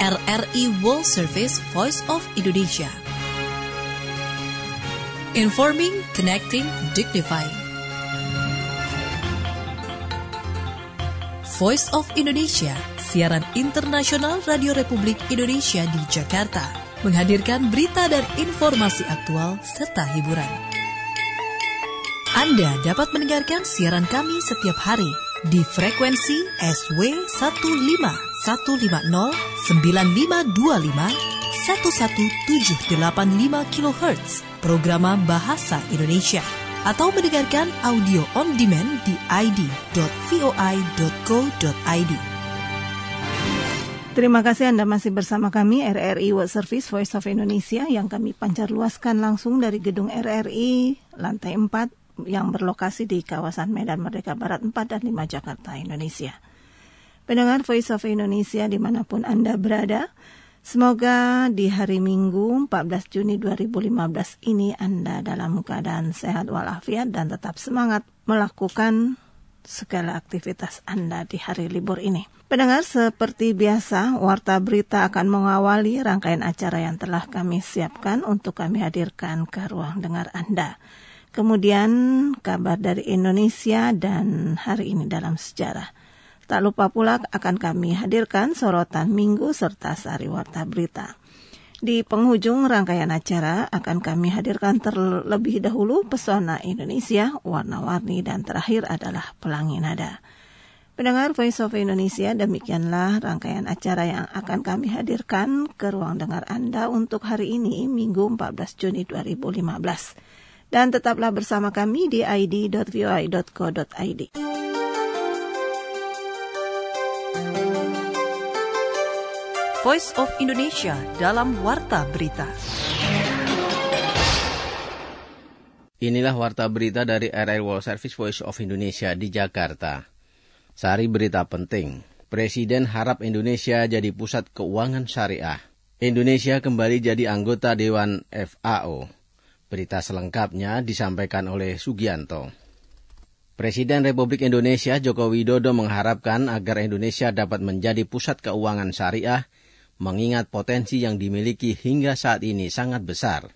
RRI World Service Voice of Indonesia. Informing, connecting, dignifying. Voice of Indonesia, siaran internasional Radio Republik Indonesia di Jakarta, menghadirkan berita dan informasi aktual serta hiburan. Anda dapat mendengarkan siaran kami setiap hari di frekuensi SW 15150 9525 11785 kHz Programa Bahasa Indonesia, atau mendengarkan audio on demand di id.voi.co.id. Terima kasih Anda masih bersama kami RRI World Service Voice of Indonesia yang kami pancar luaskan langsung dari gedung RRI lantai 4 yang berlokasi di kawasan Medan Merdeka Barat 4 dan 5 Jakarta, Indonesia. Pendengar Voice of Indonesia dimanapun Anda berada, semoga di hari Minggu 14 Juni 2015 ini Anda dalam keadaan sehat walafiat dan tetap semangat melakukan segala aktivitas Anda di hari libur ini. Pendengar, seperti biasa, Warta Berita akan mengawali rangkaian acara yang telah kami siapkan untuk kami hadirkan ke ruang dengar Anda. Kemudian kabar dari Indonesia dan hari ini dalam sejarah. Tak lupa pula akan kami hadirkan sorotan minggu serta sari Warta Berita. Di penghujung rangkaian acara akan kami hadirkan terlebih dahulu pesona Indonesia, warna-warni, dan terakhir adalah Pelangi Nada. Pendengar Voice of Indonesia, demikianlah rangkaian acara yang akan kami hadirkan ke ruang dengar Anda untuk hari ini, Minggu 14 Juni 2015. Dan tetaplah bersama kami di id.voi.co.id. Voice of Indonesia dalam Warta Berita. Inilah Warta Berita dari RRI World Service Voice of Indonesia di Jakarta. Sari berita penting. Presiden harap Indonesia jadi pusat keuangan syariah. Indonesia kembali jadi anggota Dewan FAO. Berita selengkapnya disampaikan oleh Sugianto. Presiden Republik Indonesia Joko Widodo mengharapkan agar Indonesia dapat menjadi pusat keuangan syariah, mengingat potensi yang dimiliki hingga saat ini sangat besar.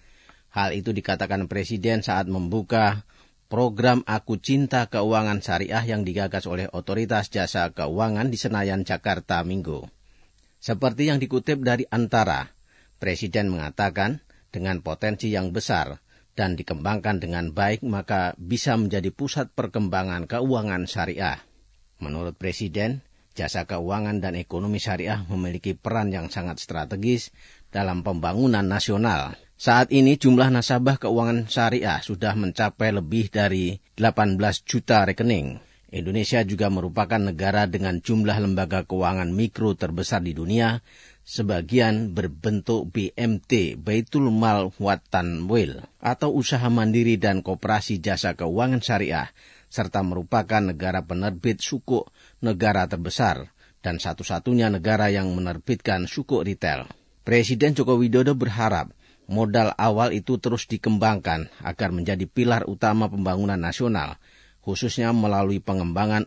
Hal itu dikatakan Presiden saat membuka program Aku Cinta Keuangan Syariah yang digagas oleh Otoritas Jasa Keuangan di Senayan, Jakarta, Minggu. Seperti yang dikutip dari Antara, Presiden mengatakan, dengan potensi yang besar dan dikembangkan dengan baik, maka bisa menjadi pusat perkembangan keuangan syariah. Menurut Presiden, jasa keuangan dan ekonomi syariah memiliki peran yang sangat strategis dalam pembangunan nasional. Saat ini jumlah nasabah keuangan syariah sudah mencapai lebih dari 18 juta rekening. Indonesia juga merupakan negara dengan jumlah lembaga keuangan mikro terbesar di dunia, sebagian berbentuk BMT, Baitul Mal wa Tanwil, atau usaha mandiri dan koperasi jasa keuangan syariah, serta merupakan negara penerbit sukuk negara terbesar dan satu-satunya negara yang menerbitkan sukuk retail. Presiden Joko Widodo berharap modal awal itu terus dikembangkan agar menjadi pilar utama pembangunan nasional, khususnya melalui pengembangan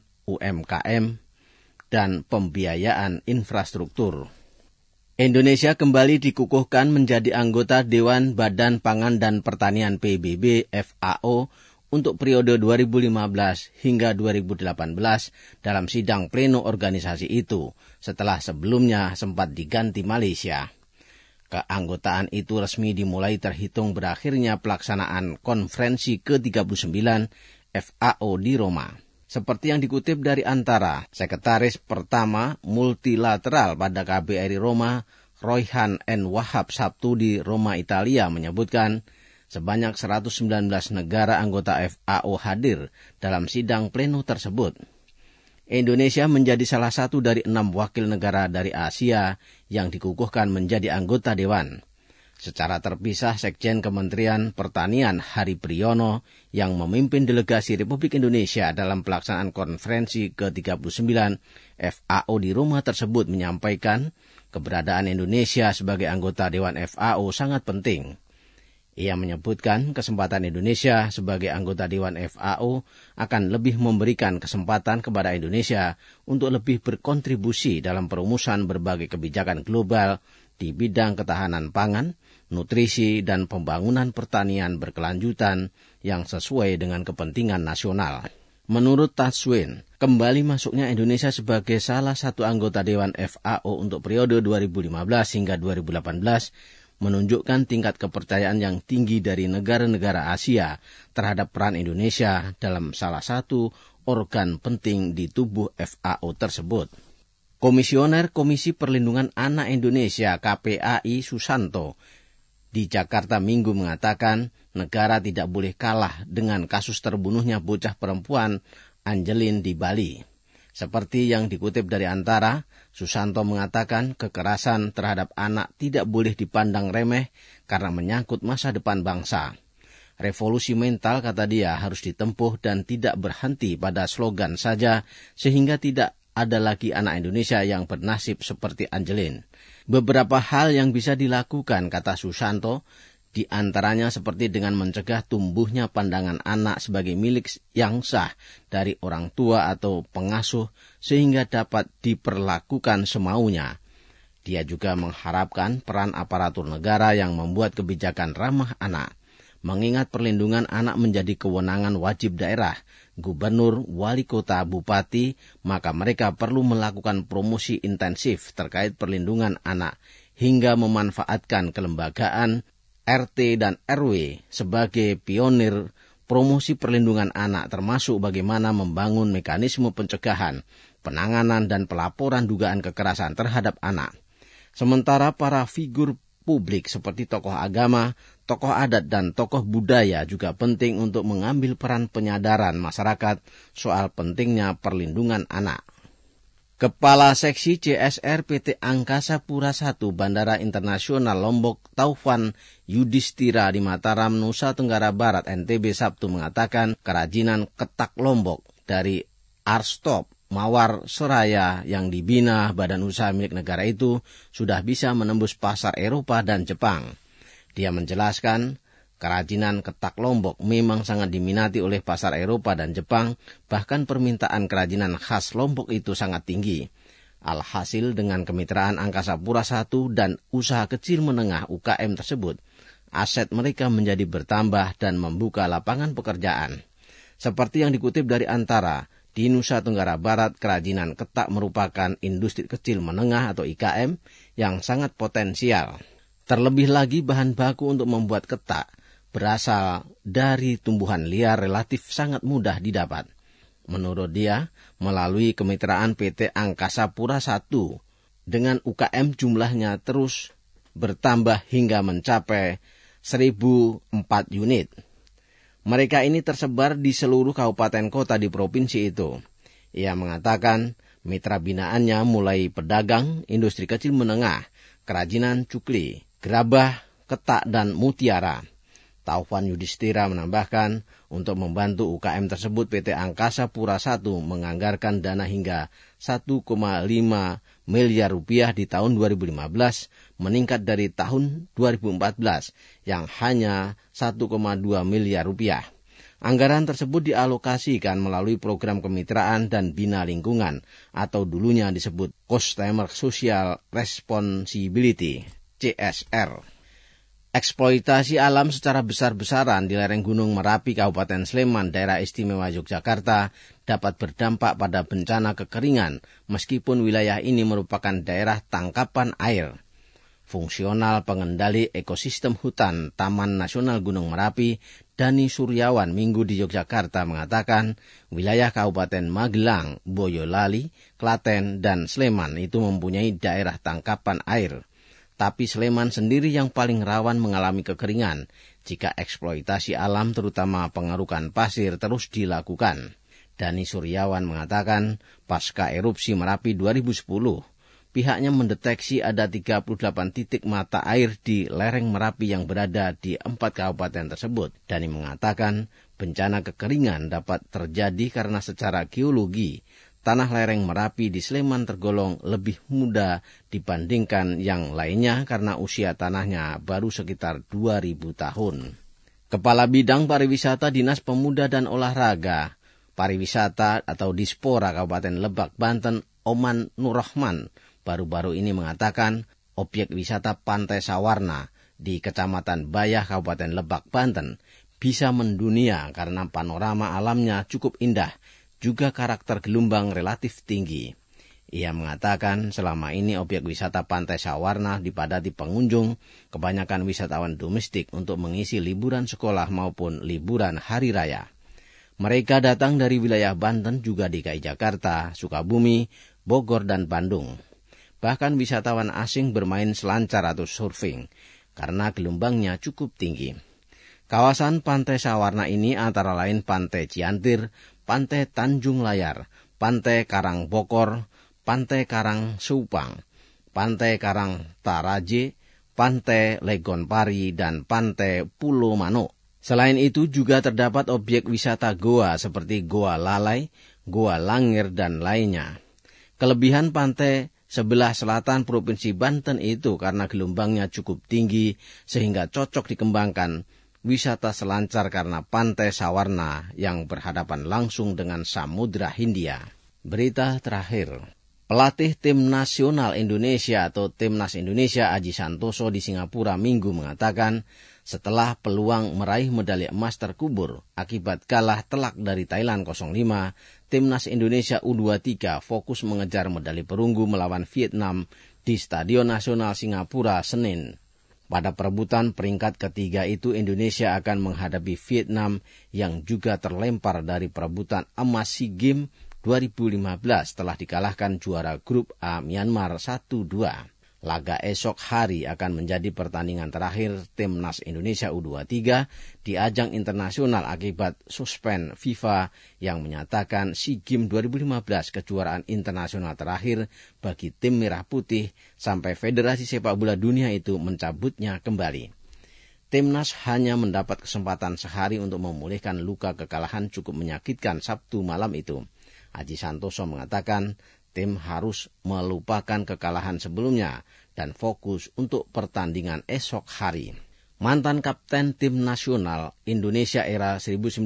UMKM dan pembiayaan infrastruktur. Indonesia kembali dikukuhkan menjadi anggota Dewan Badan Pangan dan Pertanian PBB FAO untuk periode 2015 hingga 2018 dalam sidang pleno organisasi itu, setelah sebelumnya sempat diganti Malaysia. Keanggotaan itu resmi dimulai terhitung berakhirnya pelaksanaan konferensi ke-39 FAO di Roma. Seperti yang dikutip dari Antara, Sekretaris Pertama Multilateral pada KBRI Roma, Royhan N. Wahab Sabtu di Roma, Italia menyebutkan sebanyak 119 negara anggota FAO hadir dalam sidang pleno tersebut. Indonesia menjadi salah satu dari 6 wakil negara dari Asia yang dikukuhkan menjadi anggota Dewan. Secara terpisah, Sekjen Kementerian Pertanian Hari Priyono yang memimpin delegasi Republik Indonesia dalam pelaksanaan konferensi ke-39 FAO di Roma tersebut menyampaikan keberadaan Indonesia sebagai anggota Dewan FAO sangat penting. Ia menyebutkan kesempatan Indonesia sebagai anggota Dewan FAO akan lebih memberikan kesempatan kepada Indonesia untuk lebih berkontribusi dalam perumusan berbagai kebijakan global di bidang ketahanan pangan, nutrisi, dan pembangunan pertanian berkelanjutan yang sesuai dengan kepentingan nasional. Menurut Taswin, kembali masuknya Indonesia sebagai salah satu anggota Dewan FAO untuk periode 2015 hingga 2018 menunjukkan tingkat kepercayaan yang tinggi dari negara-negara Asia terhadap peran Indonesia dalam salah satu organ penting di tubuh FAO tersebut. Komisioner Komisi Perlindungan Anak Indonesia KPAI Susanto di Jakarta Minggu mengatakan negara tidak boleh kalah dengan kasus terbunuhnya bocah perempuan Angelin di Bali. Seperti yang dikutip dari Antara, Susanto mengatakan kekerasan terhadap anak tidak boleh dipandang remeh karena menyangkut masa depan bangsa. Revolusi mental, kata dia, harus ditempuh dan tidak berhenti pada slogan saja sehingga tidak ada lagi anak Indonesia yang bernasib seperti Angelin. Beberapa hal yang bisa dilakukan, kata Susanto, di antaranya seperti dengan mencegah tumbuhnya pandangan anak sebagai milik yang sah dari orang tua atau pengasuh sehingga dapat diperlakukan semaunya. Dia juga mengharapkan peran aparatur negara yang membuat kebijakan ramah anak. Mengingat perlindungan anak menjadi kewenangan wajib daerah, gubernur, wali kota, bupati, maka mereka perlu melakukan promosi intensif terkait perlindungan anak hingga memanfaatkan kelembagaan RT dan RW sebagai pionir promosi perlindungan anak termasuk bagaimana membangun mekanisme pencegahan, penanganan dan pelaporan dugaan kekerasan terhadap anak. Sementara para figur publik seperti tokoh agama, tokoh adat dan tokoh budaya juga penting untuk mengambil peran penyadaran masyarakat soal pentingnya perlindungan anak. Kepala Seksi CSR PT Angkasa Pura I Bandara Internasional Lombok Taufan Yudhistira di Mataram, Nusa Tenggara Barat, NTB Sabtu mengatakan kerajinan ketak Lombok dari Arstop Mawar Seraya yang dibina badan usaha milik negara itu sudah bisa menembus pasar Eropa dan Jepang. Dia menjelaskan kerajinan ketak Lombok memang sangat diminati oleh pasar Eropa dan Jepang, bahkan permintaan kerajinan khas Lombok itu sangat tinggi. Alhasil dengan kemitraan Angkasa Pura I dan usaha kecil menengah UKM tersebut, aset mereka menjadi bertambah dan membuka lapangan pekerjaan. Seperti yang dikutip dari Antara, di Nusa Tenggara Barat kerajinan ketak merupakan industri kecil menengah atau IKM yang sangat potensial. Terlebih lagi bahan baku untuk membuat ketak berasal dari tumbuhan liar relatif sangat mudah didapat. Menurut dia, melalui kemitraan PT Angkasa Pura I dengan UKM jumlahnya terus bertambah hingga mencapai 1.004 unit. Mereka ini tersebar di seluruh kabupaten kota di provinsi itu. Ia mengatakan mitra binaannya mulai pedagang, industri kecil menengah, kerajinan cukli, gerabah, ketak, dan mutiara. Taufan Yudhistira menambahkan, untuk membantu UKM tersebut PT Angkasa Pura I menganggarkan dana hingga 1,5 miliar rupiah di tahun 2015, meningkat dari tahun 2014 yang hanya 1,2 miliar rupiah. Anggaran tersebut dialokasikan melalui program kemitraan dan bina lingkungan atau dulunya disebut Customer Social Responsibility, CSR. Eksploitasi alam secara besar-besaran di lereng Gunung Merapi, Kabupaten Sleman, Daerah Istimewa Yogyakarta dapat berdampak pada bencana kekeringan meskipun wilayah ini merupakan daerah tangkapan air. Fungsional pengendali ekosistem hutan Taman Nasional Gunung Merapi, Dani Suryawan, Minggu di Yogyakarta mengatakan wilayah Kabupaten Magelang, Boyolali, Klaten, dan Sleman itu mempunyai daerah tangkapan air. Tapi Sleman sendiri yang paling rawan mengalami kekeringan jika eksploitasi alam terutama pengerukan pasir terus dilakukan. Dani Suryawan mengatakan pasca erupsi Merapi 2010, pihaknya mendeteksi ada 38 titik mata air di lereng Merapi yang berada di 4 kabupaten tersebut. Dani mengatakan bencana kekeringan dapat terjadi karena secara geologi tanah lereng Merapi di Sleman tergolong lebih muda dibandingkan yang lainnya karena usia tanahnya baru sekitar 2000 tahun. Kepala Bidang Pariwisata Dinas Pemuda dan Olahraga Pariwisata atau Dispora Kabupaten Lebak, Banten, Oman Nurrahman, baru-baru ini mengatakan objek wisata Pantai Sawarna di Kecamatan Bayah, Kabupaten Lebak, Banten, bisa mendunia karena panorama alamnya cukup indah, juga karakter gelombang relatif tinggi. Ia mengatakan selama ini objek wisata Pantai Sawarna dipadati pengunjung, kebanyakan wisatawan domestik untuk mengisi liburan sekolah maupun liburan hari raya. Mereka datang dari wilayah Banten, juga DKI Jakarta, Sukabumi, Bogor, dan Bandung. Bahkan wisatawan asing bermain selancar atau surfing karena gelombangnya cukup tinggi. Kawasan Pantai Sawarna ini antara lain Pantai Ciantir, Pantai Tanjung Layar, Pantai Karang Bokor, Pantai Karang Supang, Pantai Karang Taraje, Pantai Legon Pari, dan Pantai Pulau Mano. Selain itu juga terdapat objek wisata goa seperti Goa Lalai, Goa Langir, dan lainnya. Kelebihan pantai sebelah selatan Provinsi Banten itu karena gelombangnya cukup tinggi sehingga cocok dikembangkan wisata selancar karena Pantai Sawarna yang berhadapan langsung dengan Samudra Hindia. Berita terakhir. Pelatih Tim Nasional Indonesia atau Timnas Indonesia Aji Santoso di Singapura Minggu mengatakan setelah peluang meraih medali emas terkubur akibat kalah telak dari Thailand 0-5, Timnas Indonesia U23 fokus mengejar medali perunggu melawan Vietnam di Stadion Nasional Singapura Senin. Pada perebutan peringkat ketiga itu Indonesia akan menghadapi Vietnam yang juga terlempar dari perebutan emas SEA Games 2015 telah dikalahkan juara grup A Myanmar 1-2. Laga esok hari akan menjadi pertandingan terakhir Timnas Indonesia U23 di ajang internasional akibat suspend FIFA yang menyatakan SEA Games 2015 kejuaraan internasional terakhir bagi tim Merah Putih sampai Federasi Sepak Bola Dunia itu mencabutnya kembali. Timnas hanya mendapat kesempatan sehari untuk memulihkan luka kekalahan cukup menyakitkan Sabtu malam itu. Aji Santoso mengatakan tim harus melupakan kekalahan sebelumnya dan fokus untuk pertandingan esok hari. Mantan kapten tim nasional Indonesia era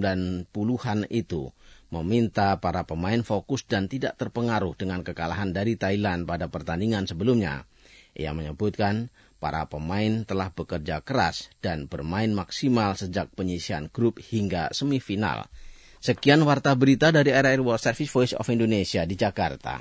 1990-an itu meminta para pemain fokus dan tidak terpengaruh dengan kekalahan dari Thailand pada pertandingan sebelumnya. Ia menyebutkan para pemain telah bekerja keras dan bermain maksimal sejak penyisihan grup hingga semifinal. Sekian warta berita dari RRI World Service Voice of Indonesia di Jakarta.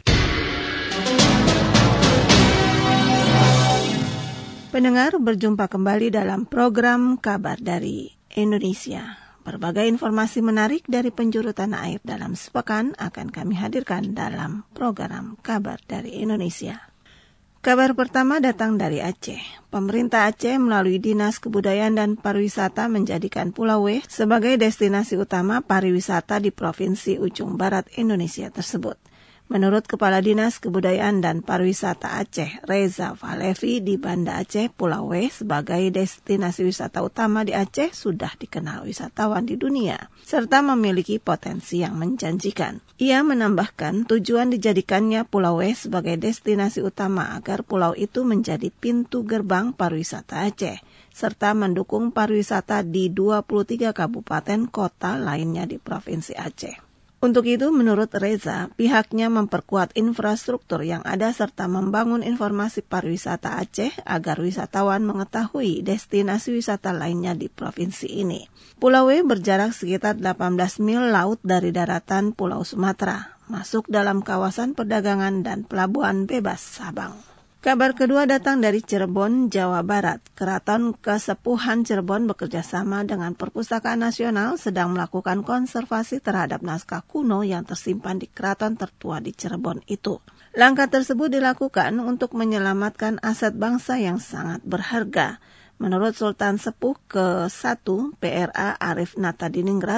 Pendengar, berjumpa kembali dalam program Kabar dari Indonesia. Berbagai informasi menarik dari penjuru tanah air dalam sepekan akan kami hadirkan dalam program Kabar dari Indonesia. Kabar pertama datang dari Aceh. Pemerintah Aceh melalui Dinas Kebudayaan dan Pariwisata menjadikan Pulau W sebagai destinasi utama pariwisata di Provinsi Ujung Barat Indonesia tersebut. Menurut Kepala Dinas Kebudayaan dan Pariwisata Aceh, Reza Valevi, di Banda Aceh, Pulau W sebagai destinasi wisata utama di Aceh sudah dikenal wisatawan di dunia, serta memiliki potensi yang menjanjikan. Ia menambahkan tujuan dijadikannya Pulau W sebagai destinasi utama agar pulau itu menjadi pintu gerbang pariwisata Aceh, serta mendukung pariwisata di 23 kabupaten kota lainnya di Provinsi Aceh. Untuk itu, menurut Reza, pihaknya memperkuat infrastruktur yang ada serta membangun informasi pariwisata Aceh agar wisatawan mengetahui destinasi wisata lainnya di provinsi ini. Pulau W berjarak sekitar 18 mil laut dari daratan Pulau Sumatera, masuk dalam kawasan perdagangan dan pelabuhan bebas Sabang. Kabar kedua datang dari Cirebon, Jawa Barat. Keraton Kesepuhan Cirebon bekerjasama dengan Perpustakaan Nasional sedang melakukan konservasi terhadap naskah kuno yang tersimpan di keraton tertua di Cirebon itu. Langkah tersebut dilakukan untuk menyelamatkan aset bangsa yang sangat berharga. Menurut Sultan Sepuh ke-1 PRA Arif Nata Diningrat,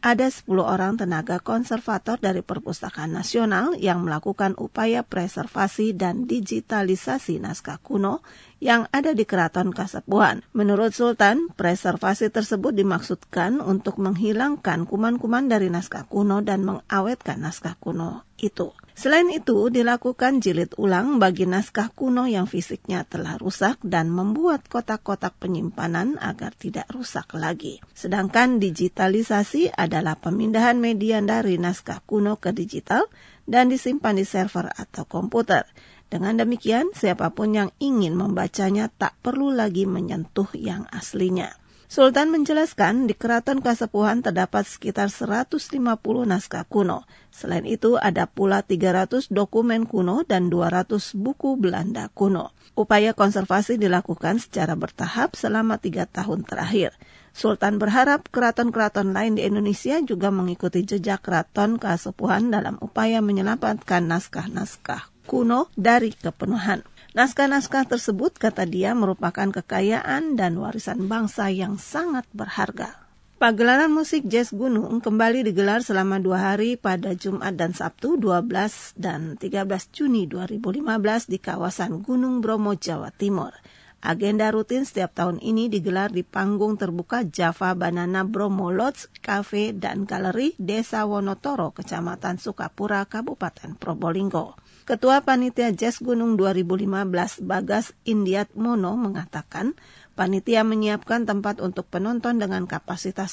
ada 10 orang tenaga konservator dari Perpustakaan Nasional yang melakukan upaya preservasi dan digitalisasi naskah kuno yang ada di Keraton Kasepuhan. Menurut Sultan, preservasi tersebut dimaksudkan untuk menghilangkan kuman-kuman dari naskah kuno dan mengawetkan naskah kuno itu. Selain itu, dilakukan jilid ulang bagi naskah kuno yang fisiknya telah rusak dan membuat kotak-kotak penyimpanan agar tidak rusak lagi. Sedangkan digitalisasi adalah pemindahan media dari naskah kuno ke digital dan disimpan di server atau komputer. Dengan demikian, siapapun yang ingin membacanya tak perlu lagi menyentuh yang aslinya. Sultan menjelaskan di Keraton Kasepuhan terdapat sekitar 150 naskah kuno. Selain itu ada pula 300 dokumen kuno dan 200 buku Belanda kuno. Upaya konservasi dilakukan secara bertahap selama 3 tahun terakhir. Sultan berharap keraton-keraton lain di Indonesia juga mengikuti jejak Keraton Kasepuhan dalam upaya menyelamatkan naskah-naskah kuno dari kepenuhan. Naskah-naskah tersebut, kata dia, merupakan kekayaan dan warisan bangsa yang sangat berharga. Pagelaran musik jazz gunung kembali digelar selama 2 hari pada Jumat dan Sabtu 12 dan 13 Juni 2015 di kawasan Gunung Bromo, Jawa Timur. Agenda rutin setiap tahun ini digelar di panggung terbuka Java Banana Bromo Lodge, Cafe, dan Galeri Desa Wonotoro, Kecamatan Sukapura, Kabupaten Probolinggo. Ketua Panitia Jazz Gunung 2015 Bagas Indiat Mono mengatakan panitia menyiapkan tempat untuk penonton dengan kapasitas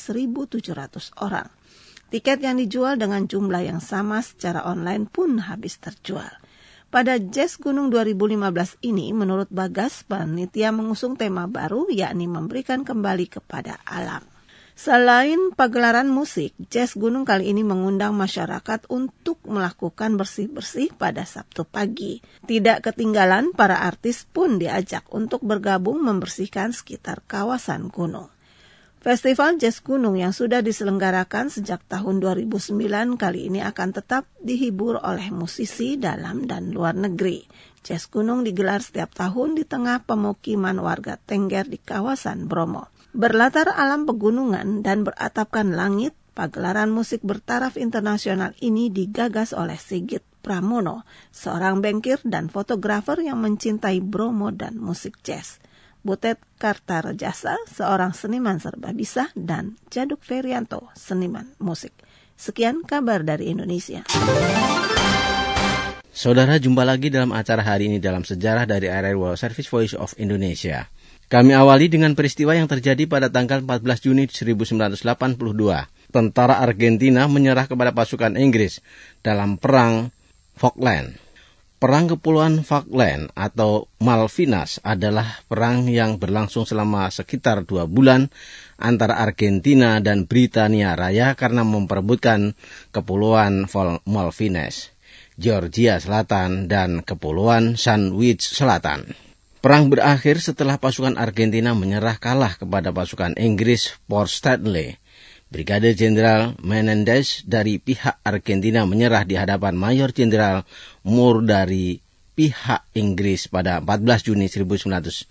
1.700 orang. Tiket yang dijual dengan jumlah yang sama secara online pun habis terjual. Pada Jazz Gunung 2015 ini, menurut Bagas, panitia mengusung tema baru, yakni memberikan kembali kepada alam. Selain pagelaran musik, Jazz Gunung kali ini mengundang masyarakat untuk melakukan bersih-bersih pada Sabtu pagi. Tidak ketinggalan, para artis pun diajak untuk bergabung membersihkan sekitar kawasan gunung. Festival Jazz Gunung yang sudah diselenggarakan sejak tahun 2009 kali ini akan tetap dihibur oleh musisi dalam dan luar negeri. Jazz Gunung digelar setiap tahun di tengah pemukiman warga Tengger di kawasan Bromo. Berlatar alam pegunungan dan beratapkan langit, pagelaran musik bertaraf internasional ini digagas oleh Sigit Pramono, seorang bankir dan fotografer yang mencintai Bromo dan musik jazz. Butet Kartarejasa, seorang seniman serba bisa, dan Jaduk Ferianto, seniman musik. Sekian kabar dari Indonesia. Saudara, jumpa lagi dalam acara hari ini dalam sejarah dari RRI World Service Voice of Indonesia. Kami awali dengan peristiwa yang terjadi pada tanggal 14 Juni 1982. Tentara Argentina menyerah kepada pasukan Inggris dalam Perang Falkland. Perang Kepulauan Falkland atau Malvinas adalah perang yang berlangsung selama sekitar 2 bulan antara Argentina dan Britania Raya karena memperebutkan Kepulauan Malvinas, Georgia Selatan, dan Kepulauan Sandwich Selatan. Perang berakhir setelah pasukan Argentina menyerah kalah kepada pasukan Inggris Port Stanley. Brigade Jenderal Menendez dari pihak Argentina menyerah di hadapan Mayor Jenderal Moore dari pihak Inggris pada 14 Juni 1982.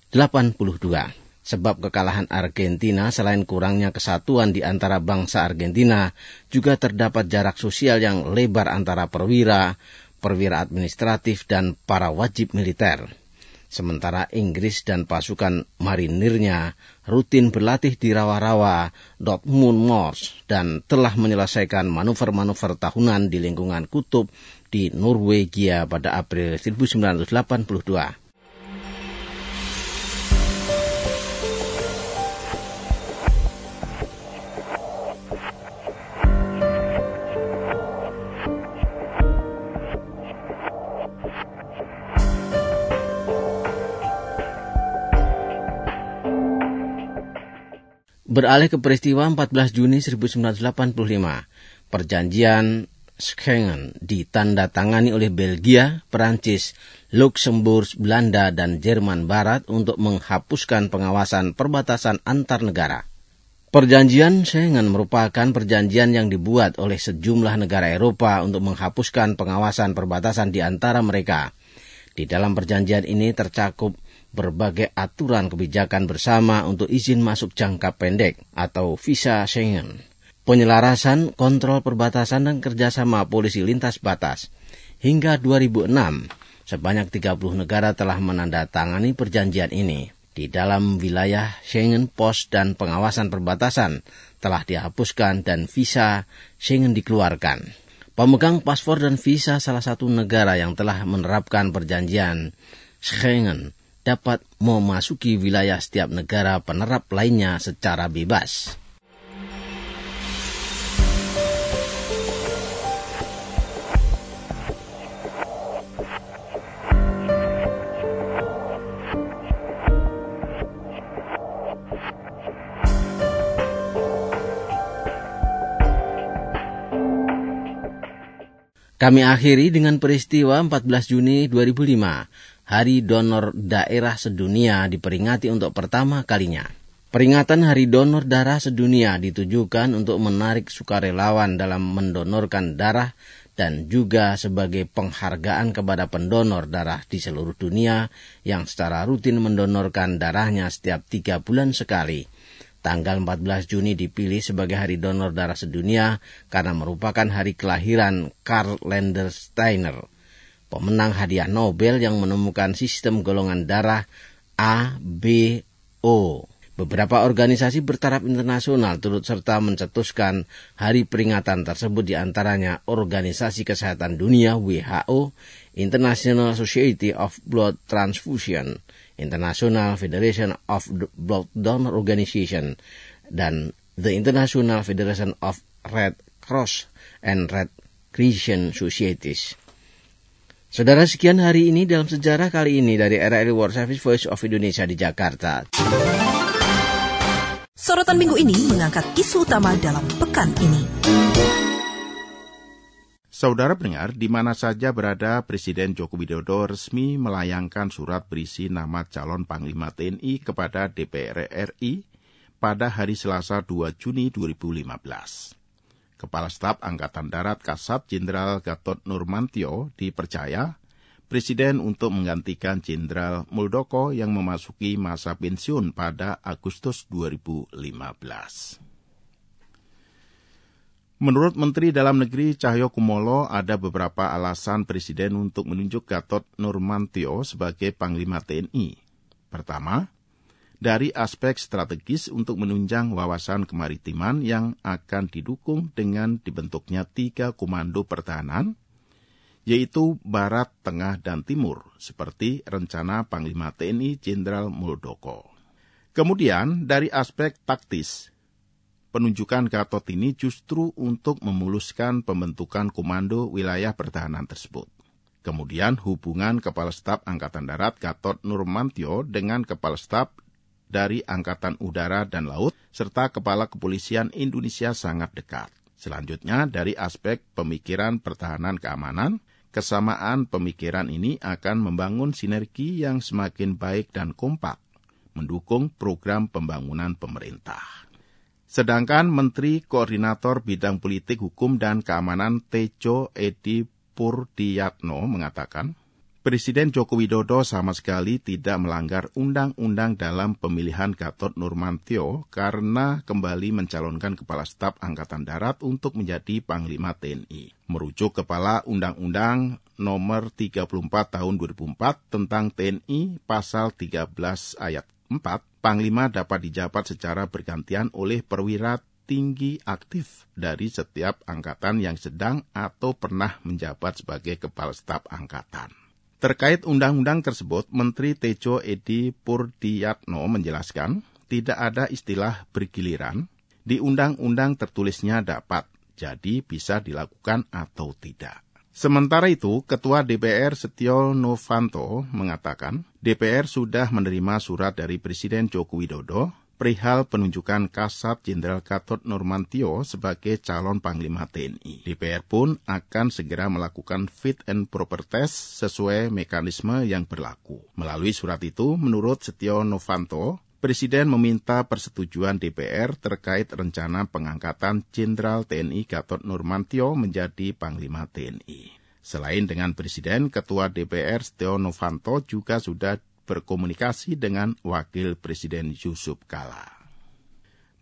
Sebab kekalahan Argentina selain kurangnya kesatuan di antara bangsa Argentina, juga terdapat jarak sosial yang lebar antara perwira administratif, dan para wajib militer. Sementara Inggris dan pasukan marinirnya rutin berlatih di rawa-rawa Dartmouth Moors dan telah menyelesaikan manuver-manuver tahunan di lingkungan kutub di Norwegia pada April 1982. Beralih ke peristiwa 14 Juni 1985, perjanjian Schengen ditandatangani oleh Belgia, Perancis, Luxembourg, Belanda, dan Jerman Barat untuk menghapuskan pengawasan perbatasan antar negara. Perjanjian Schengen merupakan perjanjian yang dibuat oleh sejumlah negara Eropa untuk menghapuskan pengawasan perbatasan di antara mereka. Di dalam perjanjian ini tercakup berbagai aturan kebijakan bersama untuk izin masuk jangka pendek atau visa Schengen. penyelarasan, kontrol perbatasan dan kerjasama polisi lintas batas. Hingga 2006, sebanyak 30 negara telah menandatangani perjanjian ini. Di dalam wilayah Schengen, pos dan pengawasan perbatasan telah dihapuskan dan visa Schengen dikeluarkan. Pemegang paspor dan visa salah satu negara yang telah menerapkan perjanjian Schengen dapat memasuki wilayah setiap negara penerap lainnya secara bebas. Kami akhiri dengan peristiwa 14 Juni 2005, Hari Donor Daerah Sedunia diperingati untuk pertama kalinya. Peringatan Hari Donor Darah Sedunia ditujukan untuk menarik sukarelawan dalam mendonorkan darah dan juga sebagai penghargaan kepada pendonor darah di seluruh dunia yang secara rutin mendonorkan darahnya setiap 3 bulan sekali. Tanggal 14 Juni dipilih sebagai Hari Donor Darah Sedunia karena merupakan hari kelahiran Karl Landsteiner, pemenang hadiah Nobel yang menemukan sistem golongan darah A, B, O. Beberapa organisasi bertaraf internasional turut serta mencetuskan hari peringatan tersebut, di antaranya Organisasi Kesehatan Dunia WHO, International Society of Blood Transfusion, International Federation of Blood Donor Organization, dan the International Federation of Red Cross and Red Crescent Societies. Saudara, sekian hari ini dalam sejarah kali ini dari RRI World Service Voice of Indonesia di Jakarta. Sorotan minggu ini mengangkat isu utama dalam pekan ini. Saudara pendengar, di mana saja berada, Presiden Joko Widodo resmi melayangkan surat berisi nama calon Panglima TNI kepada DPR RI pada hari Selasa 2 Juni 2015. Kepala Staf Angkatan Darat Kasat Jenderal Gatot Nurmantio dipercaya Presiden untuk menggantikan Jenderal Muldoko yang memasuki masa pensiun pada Agustus 2015. Menurut Menteri Dalam Negeri Cahyokumolo, ada beberapa alasan Presiden untuk menunjuk Gatot Nurmantio sebagai Panglima TNI. Pertama, dari aspek strategis untuk menunjang wawasan kemaritiman yang akan didukung dengan dibentuknya 3 komando pertahanan, yaitu Barat, Tengah, dan Timur, seperti rencana Panglima TNI Jenderal Muldoko. Kemudian, dari aspek taktis, penunjukan Gatot ini justru untuk memuluskan pembentukan komando wilayah pertahanan tersebut. Kemudian, hubungan Kepala Staf Angkatan Darat Gatot Nurmantio dengan Kepala Staf dari Angkatan Udara dan Laut, serta Kepala Kepolisian Indonesia sangat dekat. Selanjutnya, dari aspek pemikiran pertahanan keamanan, kesamaan pemikiran ini akan membangun sinergi yang semakin baik dan kompak, mendukung program pembangunan pemerintah. Sedangkan Menteri Koordinator Bidang Politik, Hukum, dan Keamanan Tejo Edi Purdiyatno mengatakan, Presiden Joko Widodo sama sekali tidak melanggar undang-undang dalam pemilihan Gatot Nurmantio karena kembali mencalonkan Kepala Staf Angkatan Darat untuk menjadi Panglima TNI. Merujuk Kepala Undang-Undang Nomor 34 Tahun 2004 tentang TNI, Pasal 13 Ayat 4, Panglima dapat dijabat secara bergantian oleh perwira tinggi aktif dari setiap angkatan yang sedang atau pernah menjabat sebagai Kepala Staf Angkatan. Terkait undang-undang tersebut, Menteri Tejo Edi Purdiyatno menjelaskan, tidak ada istilah bergiliran, di undang-undang tertulisnya dapat, jadi bisa dilakukan atau tidak. Sementara itu, Ketua DPR Setio Novanto mengatakan, DPR sudah menerima surat dari Presiden Joko Widodo perihal penunjukan Kasat Jenderal Gatot Nurmantio sebagai calon Panglima TNI. DPR pun akan segera melakukan fit and proper test sesuai mekanisme yang berlaku. Melalui surat itu, menurut Setio Novanto, Presiden meminta persetujuan DPR terkait rencana pengangkatan Jenderal TNI Gatot Nurmantio menjadi Panglima TNI. Selain dengan Presiden, Ketua DPR Setio Novanto juga sudah berkomunikasi dengan Wakil Presiden Yusuf Kala.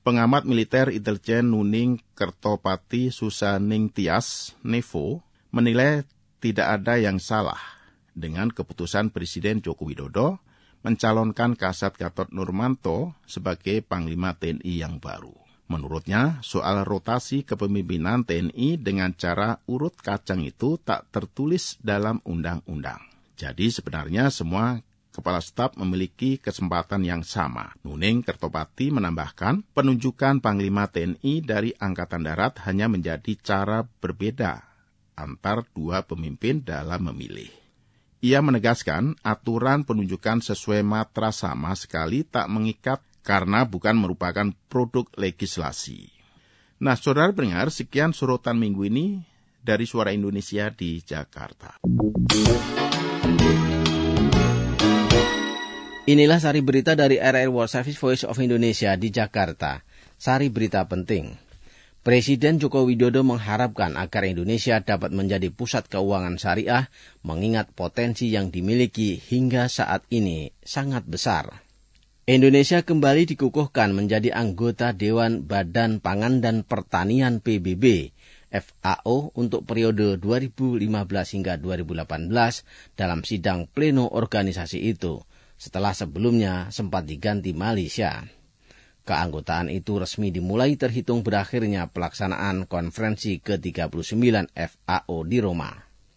Pengamat militer intelijen Nuning Kertopati Susaning Tias, Nevo, menilai tidak ada yang salah dengan keputusan Presiden Joko Widodo mencalonkan Kasat Gatot Nurmantio sebagai Panglima TNI yang baru. Menurutnya, soal rotasi kepemimpinan TNI dengan cara urut kacang itu tak tertulis dalam undang-undang. Jadi sebenarnya semua Kepala Staf memiliki kesempatan yang sama. Nuning Kertopati menambahkan, penunjukan Panglima TNI dari Angkatan Darat hanya menjadi cara berbeda antar dua pemimpin dalam memilih. Ia menegaskan, aturan penunjukan sesuai matra sama sekali tak mengikat karena bukan merupakan produk legislasi. Nah, saudara pendengar, sekian sorotan minggu ini dari Suara Indonesia di Jakarta. Inilah sari berita dari RRI World Service Voice of Indonesia di Jakarta. Sari berita penting. Presiden Joko Widodo mengharapkan agar Indonesia dapat menjadi pusat keuangan syariah, mengingat potensi yang dimiliki hingga saat ini sangat besar. Indonesia kembali dikukuhkan menjadi anggota Dewan Badan Pangan dan Pertanian PBB, FAO, untuk periode 2015 hingga 2018 dalam sidang pleno organisasi itu, setelah sebelumnya sempat diganti Malaysia. Keanggotaan itu resmi dimulai terhitung berakhirnya pelaksanaan konferensi ke-39 FAO di Roma.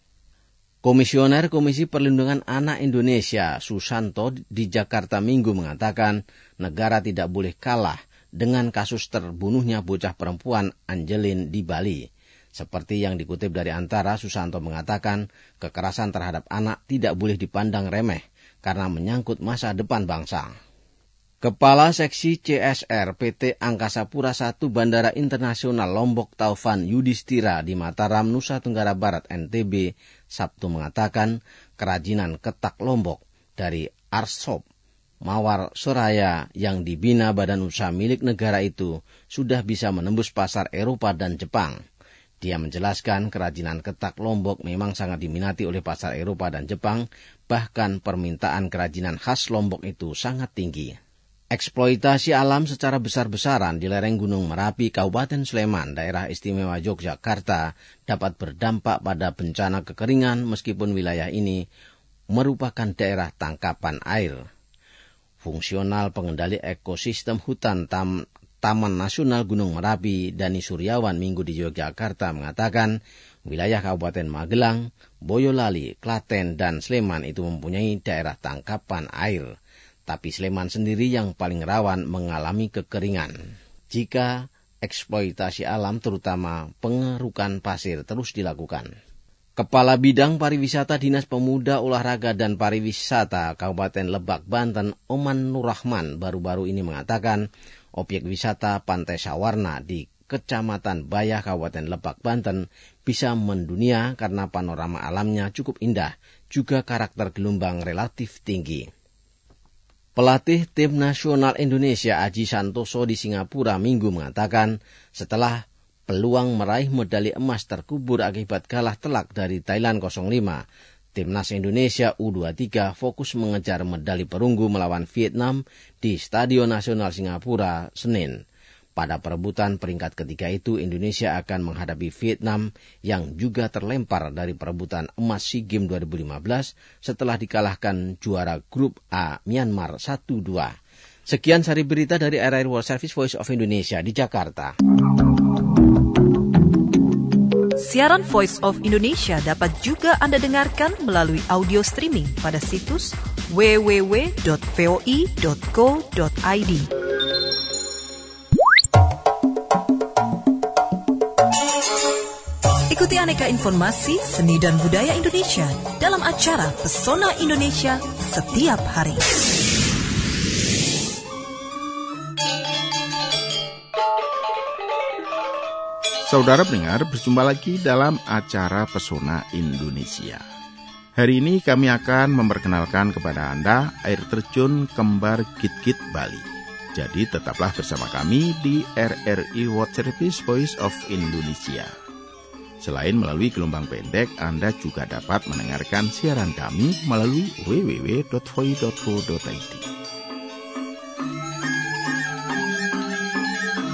Komisioner Komisi Perlindungan Anak Indonesia, Susanto, di Jakarta Minggu mengatakan negara tidak boleh kalah dengan kasus terbunuhnya bocah perempuan Angelin di Bali. Seperti yang dikutip dari Antara, Susanto mengatakan kekerasan terhadap anak tidak boleh dipandang remeh karena menyangkut masa depan bangsa. Kepala Seksi CSR PT Angkasa Pura I Bandara Internasional Lombok Taufan Yudhistira di Mataram, Nusa Tenggara Barat, NTB, Sabtu mengatakan kerajinan ketak Lombok dari Arshop Mawar Soraya yang dibina badan usaha milik negara itu sudah bisa menembus pasar Eropa dan Jepang. Dia menjelaskan kerajinan ketak Lombok memang sangat diminati oleh pasar Eropa dan Jepang, bahkan permintaan kerajinan khas Lombok itu sangat tinggi. Eksploitasi alam secara besar-besaran di lereng Gunung Merapi, Kabupaten Sleman, Daerah Istimewa Yogyakarta dapat berdampak pada bencana kekeringan meskipun wilayah ini merupakan daerah tangkapan air. Fungsional pengendali ekosistem hutan Taman Nasional Gunung Merapi, Dani Suryawan, Minggu di Yogyakarta mengatakan wilayah Kabupaten Magelang, Boyolali, Klaten, dan Sleman itu mempunyai daerah tangkapan air. Tapi Sleman sendiri yang paling rawan mengalami kekeringan jika eksploitasi alam terutama pengerukan pasir terus dilakukan. Kepala Bidang Pariwisata Dinas Pemuda, Olahraga, dan Pariwisata Kabupaten Lebak, Banten, Oman Nurrahman, baru-baru ini mengatakan objek wisata Pantai Sawarna di Kecamatan Bayah, Kabupaten Lebak, Banten bisa mendunia karena panorama alamnya cukup indah, juga karakter gelombang relatif tinggi. Pelatih tim nasional Indonesia Aji Santoso di Singapura Minggu mengatakan setelah peluang meraih medali emas terkubur akibat kalah telak dari Thailand 0-5, Timnas Indonesia U23 fokus mengejar medali perunggu melawan Vietnam di Stadion Nasional Singapura Senin. Pada perebutan peringkat ketiga itu, Indonesia akan menghadapi Vietnam yang juga terlempar dari perebutan emas SEA Games 2015 setelah dikalahkan juara grup A Myanmar 1-2. Sekian sari berita dari RRI World Service Voice of Indonesia di Jakarta. Siaran Voice of Indonesia dapat juga Anda dengarkan melalui audio streaming pada situs www.voi.co.id. Ikuti aneka informasi, seni dan budaya Indonesia dalam acara Pesona Indonesia setiap hari. Saudara pendengar, berjumpa lagi dalam acara Pesona Indonesia. Hari ini kami akan memperkenalkan kepada Anda air terjun Kembar Git-Git Bali. Jadi tetaplah bersama kami di RRI World Service Voice of Indonesia. Selain melalui gelombang pendek, Anda juga dapat mendengarkan siaran kami melalui www.voi.co.id.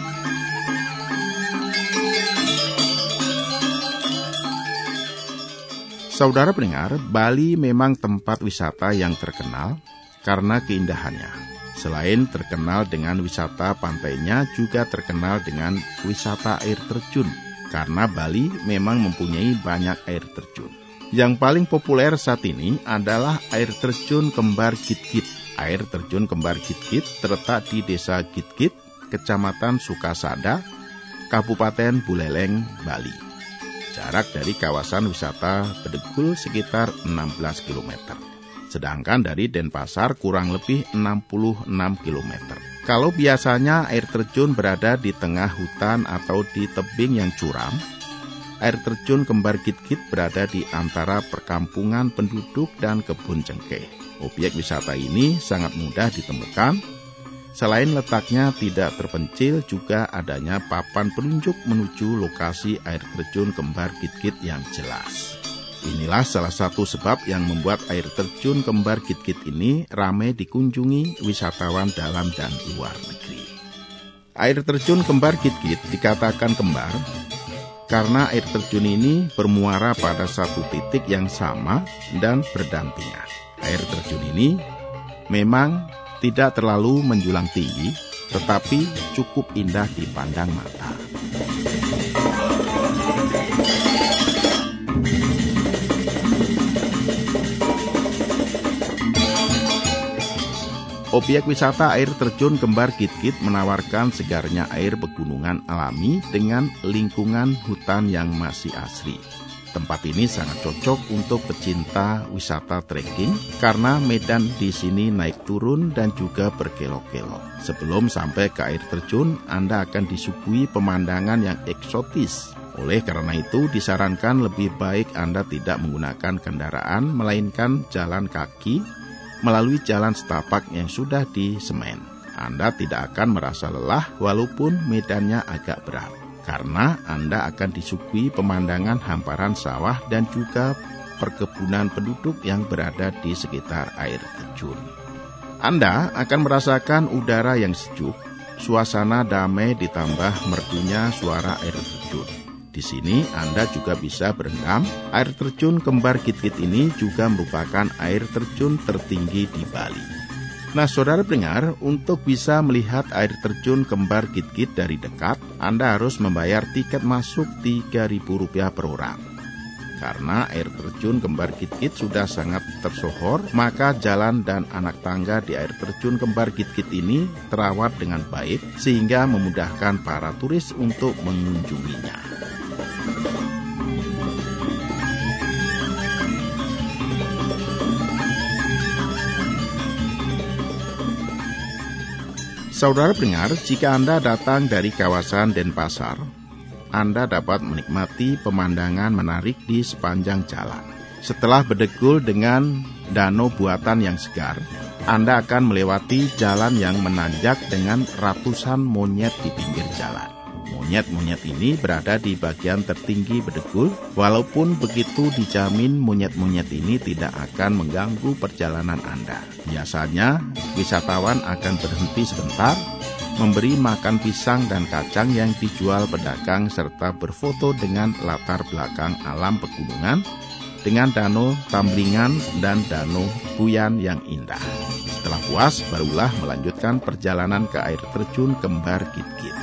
Saudara pendengar, Bali memang tempat wisata yang terkenal karena keindahannya. Selain terkenal dengan wisata pantainya, juga terkenal dengan wisata air terjun, karena Bali memang mempunyai banyak air terjun. Yang paling populer saat ini adalah air terjun Kembar Gitgit. Air terjun Kembar Gitgit terletak di Desa Gitgit, Kecamatan Sukasada, Kabupaten Buleleng, Bali. Jarak dari kawasan wisata Bedegul sekitar 16 km. Sedangkan dari Denpasar kurang lebih 66 km. Kalau biasanya air terjun berada di tengah hutan atau di tebing yang curam, air terjun Kembar Gitgit berada di antara perkampungan penduduk dan kebun cengkeh. Objek wisata ini sangat mudah ditemukan. Selain letaknya tidak terpencil, juga adanya papan penunjuk menuju lokasi air terjun Kembar Gitgit yang jelas. Inilah salah satu sebab yang membuat air terjun Kembar Gitgit ini ramai dikunjungi wisatawan dalam dan luar negeri. Air terjun Kembar Gitgit dikatakan kembar karena air terjun ini bermuara pada satu titik yang sama dan berdampingan. Air terjun ini memang tidak terlalu menjulang tinggi, tetapi cukup indah dipandang mata. Objek wisata air terjun Kembar Gitgit menawarkan segarnya air pegunungan alami dengan lingkungan hutan yang masih asri. Tempat ini sangat cocok untuk pecinta wisata trekking karena medan di sini naik turun dan juga berkelok-kelok. Sebelum sampai ke air terjun, Anda akan disuguhi pemandangan yang eksotis. Oleh karena itu, disarankan lebih baik Anda tidak menggunakan kendaraan, melainkan jalan kaki melalui jalan setapak yang sudah disemen. Anda tidak akan merasa lelah walaupun medannya agak berat, karena Anda akan disuguhi pemandangan hamparan sawah dan juga perkebunan penduduk yang berada di sekitar air terjun. Anda akan merasakan udara yang sejuk, suasana damai ditambah merdunya suara air terjun. Di sini Anda juga bisa berendam. Air terjun Kembar Gitgit ini juga merupakan air terjun tertinggi di Bali. Nah, saudara pendengar, untuk bisa melihat air terjun Kembar Gitgit dari dekat, Anda harus membayar tiket masuk Rp3.000 per orang. Karena air terjun Kembar Gitgit sudah sangat tersohor, maka jalan dan anak tangga di air terjun Kembar Gitgit ini terawat dengan baik, sehingga memudahkan para turis untuk mengunjunginya. Saudara pendengar, jika Anda datang dari kawasan Denpasar, Anda dapat menikmati pemandangan menarik di sepanjang jalan. Setelah Bedegul dengan danau buatan yang segar, Anda akan melewati jalan yang menanjak dengan ratusan monyet di pinggir jalan. Monyet-monyet ini berada di bagian tertinggi Bedegul. Walaupun begitu, dijamin monyet-monyet ini tidak akan mengganggu perjalanan Anda. Biasanya, wisatawan akan berhenti sebentar, memberi makan pisang dan kacang yang dijual pedagang, serta berfoto dengan latar belakang alam pegunungan, dengan danau Tamblingan dan danau Buyan yang indah. Setelah puas, barulah melanjutkan perjalanan ke air terjun Kembar Gitgit.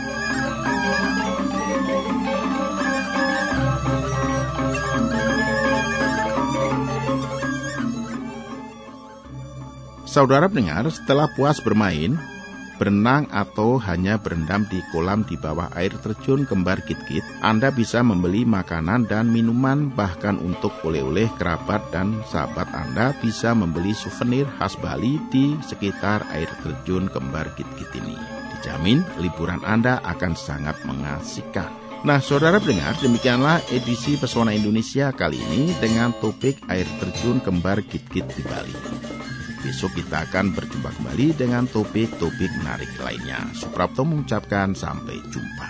Saudara pendengar, setelah puas bermain, berenang atau hanya berendam di kolam di bawah air terjun Kembar Gitgit, Anda bisa membeli makanan dan minuman, bahkan untuk oleh-oleh kerabat dan sahabat Anda bisa membeli souvenir khas Bali di sekitar air terjun Kembar Gitgit ini. Dijamin liburan Anda akan sangat mengasihkan. Nah, saudara pendengar, demikianlah edisi Pesona Indonesia kali ini dengan topik air terjun Kembar Gitgit di Bali. Besok kita akan berjumpa kembali dengan topik-topik menarik lainnya. Suprapto mengucapkan sampai jumpa.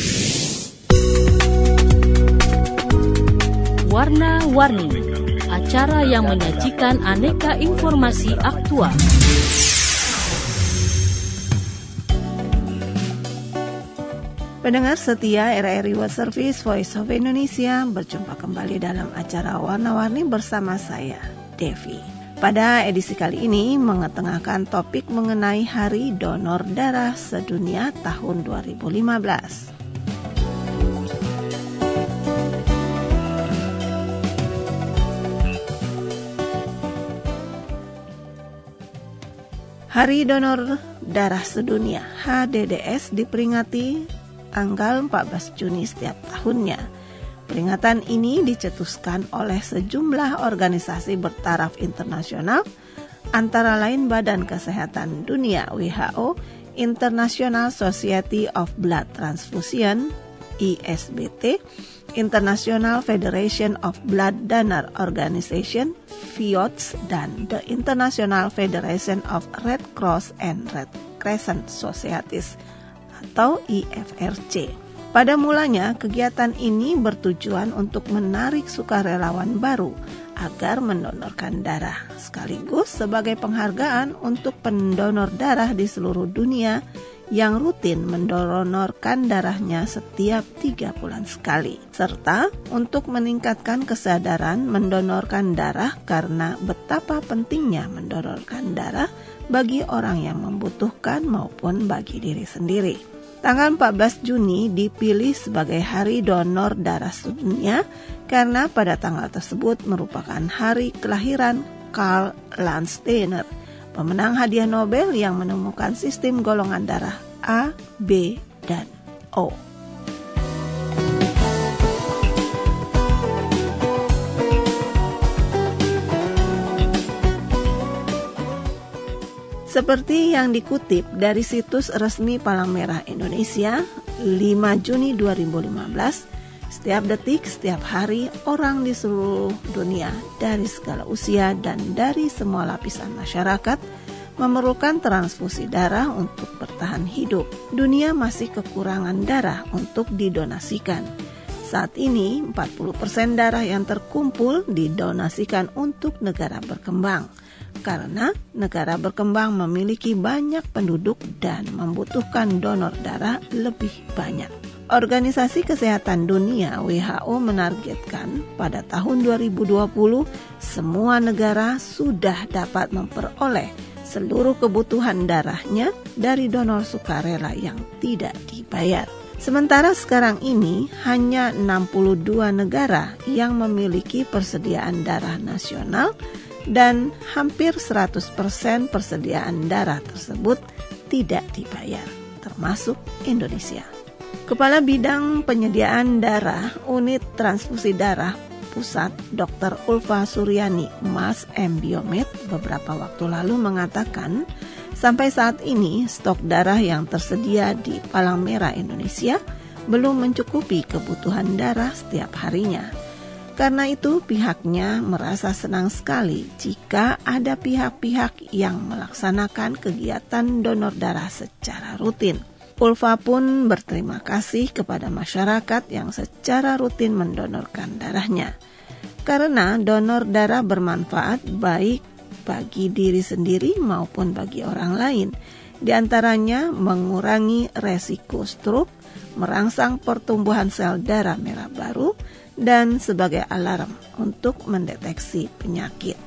Warna-warni acara acara yang menyajikan aneka informasi aktual. Pendengar setia RRI World Service Voice of Indonesia, berjumpa kembali dalam acara Warna-Warni bersama saya, Devi. Pada edisi kali ini mengetengahkan topik mengenai Hari Donor Darah Sedunia tahun 2015. Hari Donor Darah Sedunia HDDS diperingati tanggal 14 Juni setiap tahunnya. Peringatan ini dicetuskan oleh sejumlah organisasi bertaraf internasional, antara lain Badan Kesehatan Dunia WHO, International Society of Blood Transfusion (ISBT), International Federation of Blood Donor Organization (FIODS), dan the International Federation of Red Cross and Red Crescent Societies atau IFRC. Pada mulanya, kegiatan ini bertujuan untuk menarik sukarelawan baru agar mendonorkan darah, sekaligus sebagai penghargaan untuk pendonor darah di seluruh dunia yang rutin mendonorkan darahnya setiap 3 bulan sekali, serta untuk meningkatkan kesadaran mendonorkan darah karena betapa pentingnya mendonorkan darah bagi orang yang membutuhkan maupun bagi diri sendiri. Tanggal 14 Juni dipilih sebagai Hari Donor Darah Sedunia karena pada tanggal tersebut merupakan hari kelahiran Karl Landsteiner, pemenang hadiah Nobel yang menemukan sistem golongan darah A, B, dan O. Seperti yang dikutip dari situs resmi Palang Merah Indonesia, 5 Juni 2015, setiap detik, setiap hari, orang di seluruh dunia dari segala usia dan dari semua lapisan masyarakat memerlukan transfusi darah untuk bertahan hidup. Dunia masih kekurangan darah untuk didonasikan. Saat ini, 40% darah yang terkumpul didonasikan untuk negara berkembang, karena negara berkembang memiliki banyak penduduk dan membutuhkan donor darah lebih banyak. Organisasi Kesehatan Dunia WHO menargetkan pada tahun 2020 semua negara sudah dapat memperoleh seluruh kebutuhan darahnya dari donor sukarela yang tidak dibayar. Sementara sekarang ini hanya 62 negara yang memiliki persediaan darah nasional dan hampir 100% persediaan darah tersebut tidak dibayar, termasuk Indonesia. Kepala Bidang Penyediaan Darah Unit Transfusi Darah Pusat, Dr. Ulfa Suryani, Mas M. Biomed, beberapa waktu lalu mengatakan, sampai saat ini stok darah yang tersedia di Palang Merah Indonesia belum mencukupi kebutuhan darah setiap harinya. Karena itu pihaknya merasa senang sekali jika ada pihak-pihak yang melaksanakan kegiatan donor darah secara rutin. Ulfa pun berterima kasih kepada masyarakat yang secara rutin mendonorkan darahnya. Karena donor darah bermanfaat baik bagi diri sendiri maupun bagi orang lain. Di antaranya mengurangi resiko stroke, merangsang pertumbuhan sel darah merah baru, dan sebagai alarm untuk mendeteksi penyakit.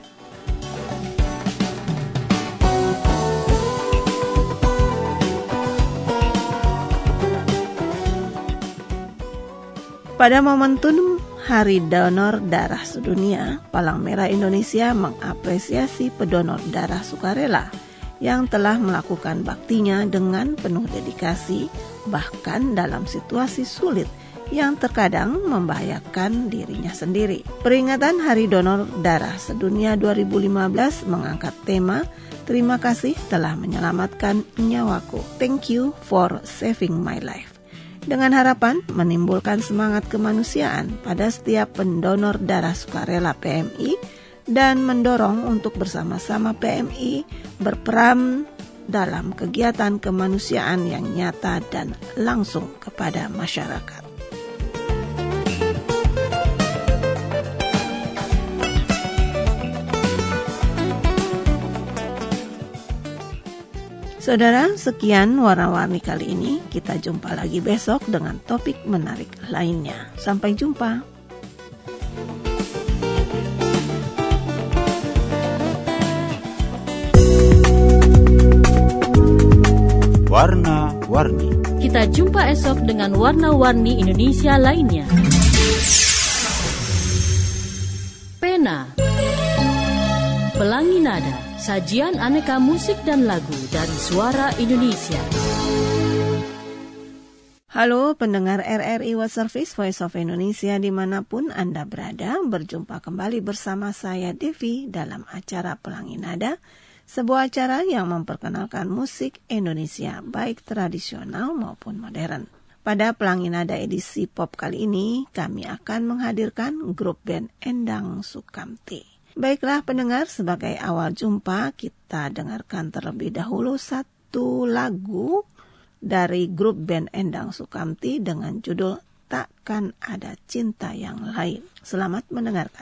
Pada momentum Hari Donor Darah Sedunia, Palang Merah Indonesia mengapresiasi pendonor darah sukarela yang telah melakukan baktinya dengan penuh dedikasi, bahkan dalam situasi sulit yang terkadang membahayakan dirinya sendiri. Peringatan Hari Donor Darah Sedunia 2015 mengangkat tema "Terima kasih telah menyelamatkan nyawaku. Thank you for saving my life." Dengan harapan menimbulkan semangat kemanusiaan pada setiap pendonor darah sukarela PMI dan mendorong untuk bersama-sama PMI berperan dalam kegiatan kemanusiaan yang nyata dan langsung kepada masyarakat. Saudara, sekian warna-warni kali ini. Kita jumpa lagi besok dengan topik menarik lainnya. Sampai jumpa. Warna-warni. Kita jumpa esok dengan warna-warni Indonesia lainnya. Pena, Pelangi Nada, sajian aneka musik dan lagu dari Suara Indonesia. Halo pendengar RRI World Service Voice of Indonesia dimanapun Anda berada, berjumpa kembali bersama saya Devi dalam acara Pelangi Nada, sebuah acara yang memperkenalkan musik Indonesia baik tradisional maupun modern. Pada Pelangi Nada edisi pop kali ini, kami akan menghadirkan grup band Endang Sukamti. Baiklah pendengar, sebagai awal jumpa kita dengarkan terlebih dahulu satu lagu dari grup band Endang Sukamti dengan judul Takkan Ada Cinta Yang Lain. Selamat mendengarkan.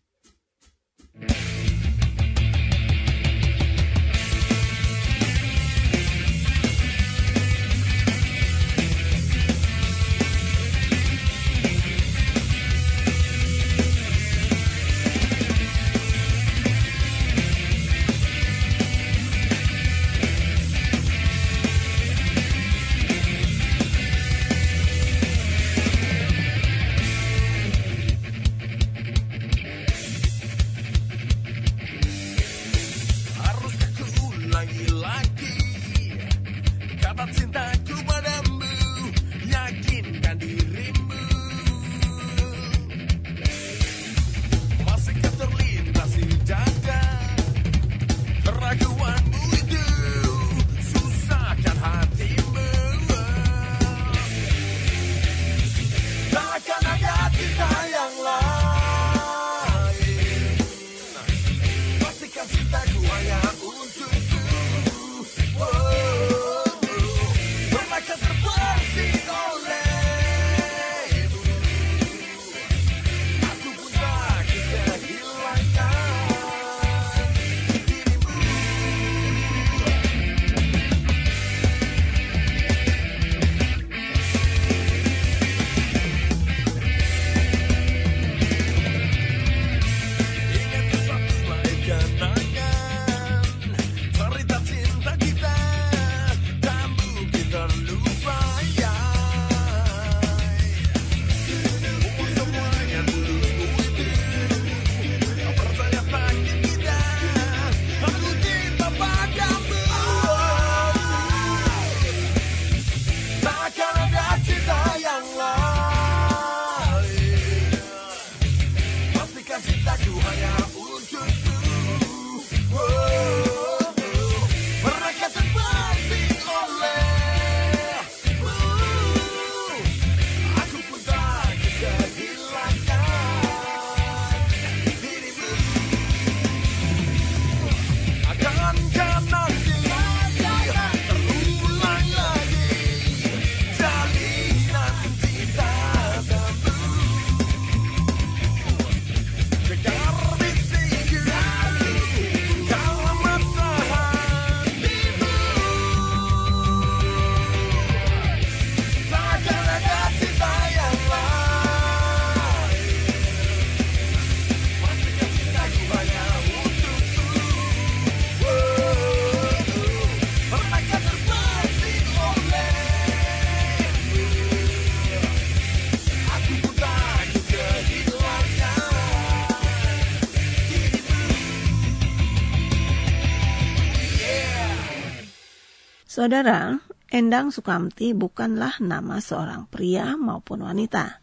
Saudara, Endang Sukamti bukanlah nama seorang pria maupun wanita.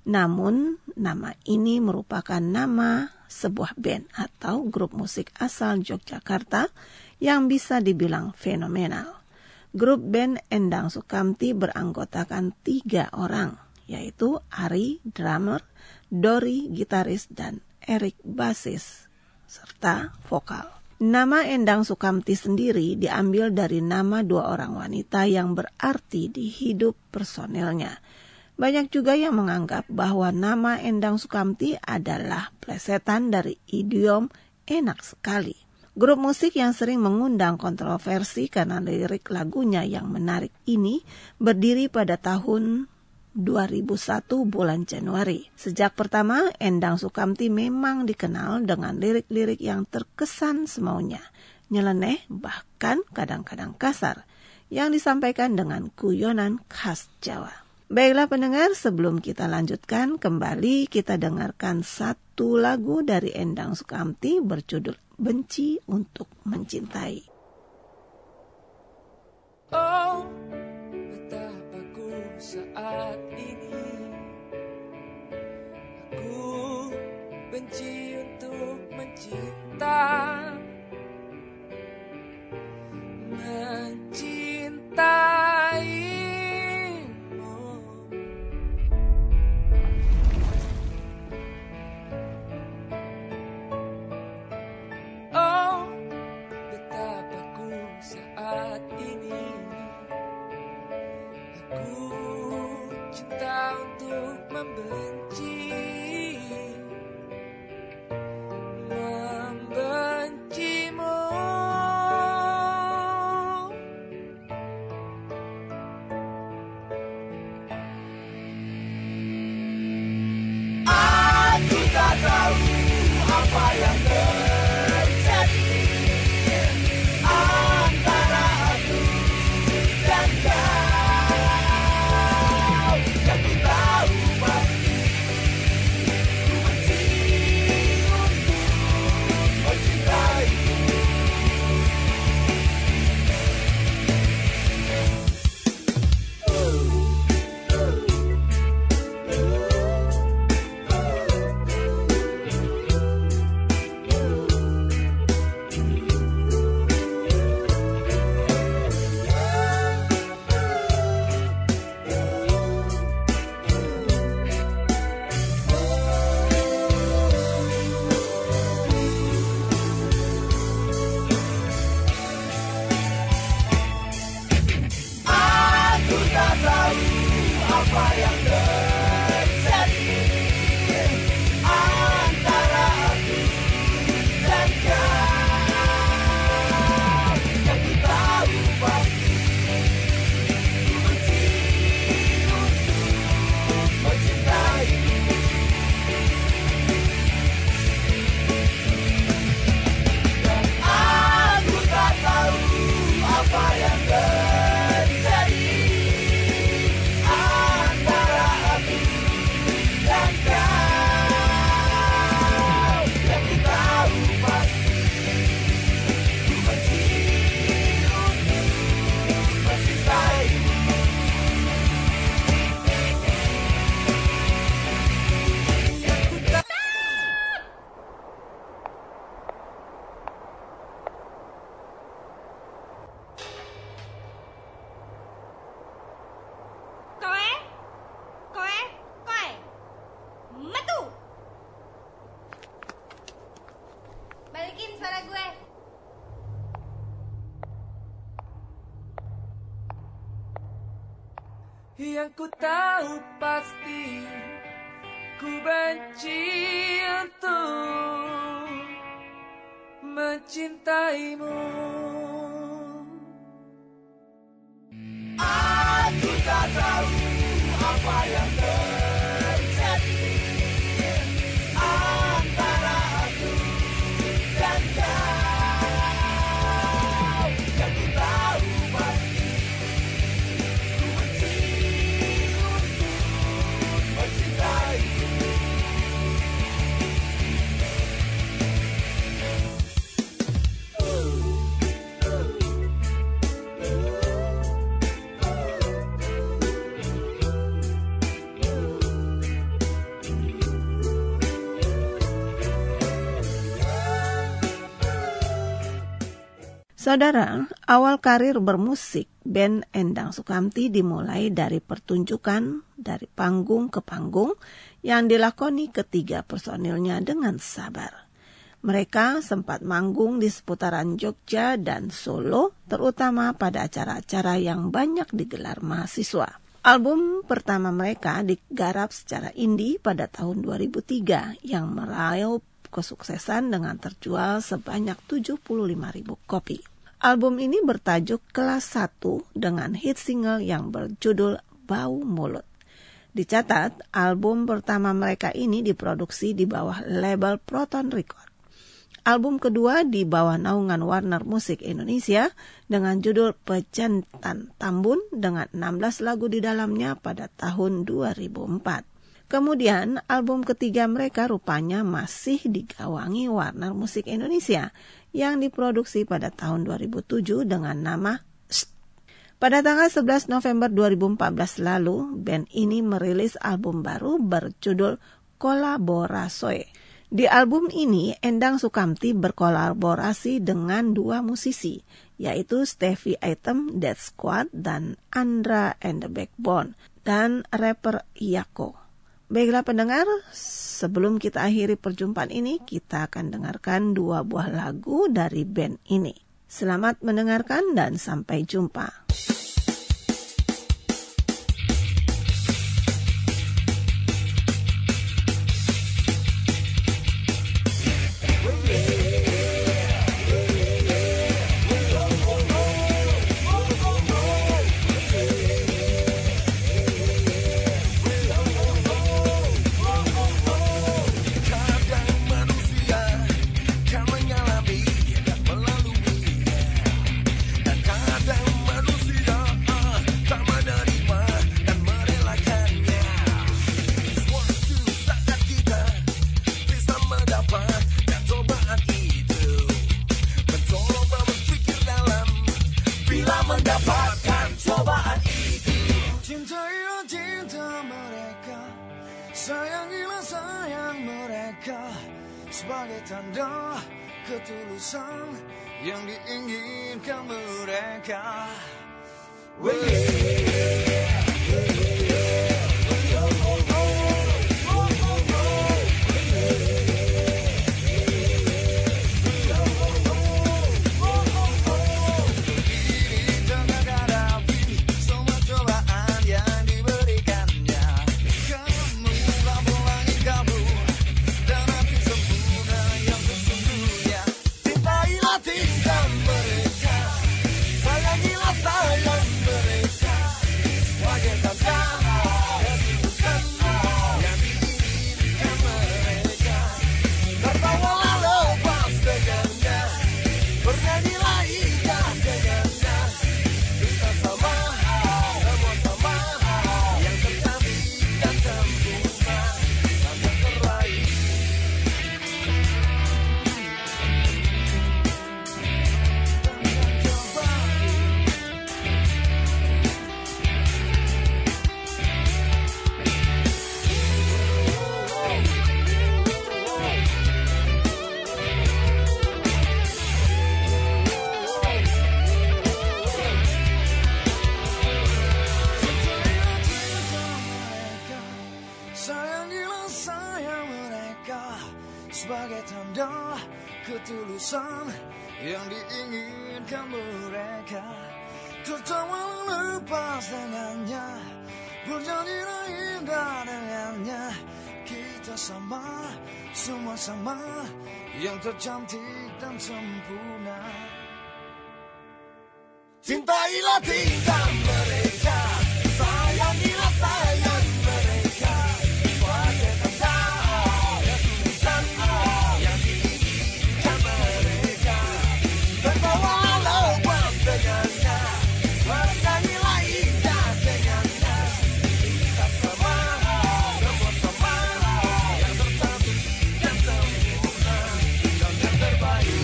Namun, nama ini merupakan nama sebuah band atau grup musik asal Yogyakarta yang bisa dibilang fenomenal. Grup band Endang Sukamti beranggotakan 3 orang, yaitu Ari, drummer, Dori, gitaris, dan Erik, bassis, serta vokal. Nama Endang Sukamti sendiri diambil dari nama 2 orang wanita yang berarti di hidup personelnya. Banyak juga yang menganggap bahwa nama Endang Sukamti adalah plesetan dari idiom enak sekali. Grup musik yang sering mengundang kontroversi karena lirik lagunya yang menarik ini berdiri pada tahun 2001 bulan Januari. Sejak pertama, Endang Sukamti memang dikenal dengan lirik-lirik yang terkesan semaunya, nyeleneh, bahkan kadang-kadang kasar, yang disampaikan dengan guyonan khas Jawa. Baiklah pendengar, sebelum kita lanjutkan, kembali kita dengarkan satu lagu dari Endang Sukamti berjudul Benci untuk Mencintai. Oh, betapa ku saat ini, aku benci untuk mencinta, mencintaimu. Oh, betapa ku saat ini, aku cinta untuk membenci, membencimu. Aku tak tahu apa yang terjadi antara aku dan kau. Yang ku tahu pasti, ku benci untuk mencintaimu. Aku tak tahu apa yang terjadi antara aku dan kau. Yang ku tahu pasti, ku benci untuk mencintaimu. Dan aku tak tahu apa yang terjadi antara aku dan kau. Yang ku tahu pasti, ku benci untuk mencintaimu. Yang ku tahu. Koe, metu. Balikin suara gue. Yang ku tahu pasti, ku benci untuk mencintaimu. Aku tak tahu apa yang terjadi antara aku dan kau. Yang ku tahu pasti, ku benci untuk mencintaimu. Saudara, awal karir bermusik band Endang Sukamti dimulai dari pertunjukan dari panggung ke panggung yang dilakoni ketiga personilnya dengan sabar. Mereka sempat manggung di seputaran Jogja dan Solo, terutama pada acara-acara yang banyak digelar mahasiswa. Album pertama mereka digarap secara indie pada tahun 2003 yang meraup kesuksesan dengan terjual sebanyak 75.000 kopi. Album ini bertajuk Kelas 1 dengan hit single yang berjudul Bau Mulut. Dicatat, album pertama mereka ini diproduksi di bawah label Proton Record. Album kedua di bawah naungan Warner Music Indonesia dengan judul Pejantan Tambun dengan 16 lagu di dalamnya pada tahun 2004. Kemudian album ketiga mereka rupanya masih digawangi Warner Music Indonesia yang diproduksi pada tahun 2007 dengan nama Sst. Pada tanggal 11 November 2014 lalu, band ini merilis album baru berjudul Kolaborasoe. Di album ini, Endang Sukamti berkolaborasi dengan dua musisi, yaitu Stevie Item, Death Squad, dan Andra and the Backbone, dan rapper Yako. Baiklah pendengar, sebelum kita akhiri perjumpaan ini, kita akan dengarkan dua buah lagu dari band ini. Selamat mendengarkan dan sampai jumpa. Sebagai tanda ketulusan yang diinginkan mereka. Sebagai tanda ketulusan yang diinginkan mereka. Tertawa lepas dengannya, berjanjilah indah dengannya. Kita sama, semua sama, yang tercantik dan sempurna. Cintailah cinta mereka, sayangilah sayang mereka. Sebagai tanda ketulusan yang diinginkan mereka. Tertawalah lepas dengannya, berjanjilah indah dengannya. Kita sama, semua sama, yang tercantik dan sempurna, dan yang terbaik.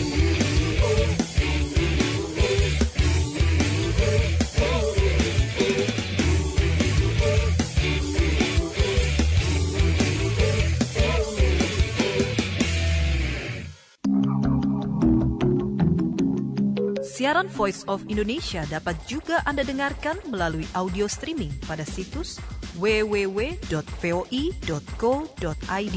Siaran Voice of Indonesia dapat juga Anda dengarkan melalui audio streaming pada situs www.voi.co.id.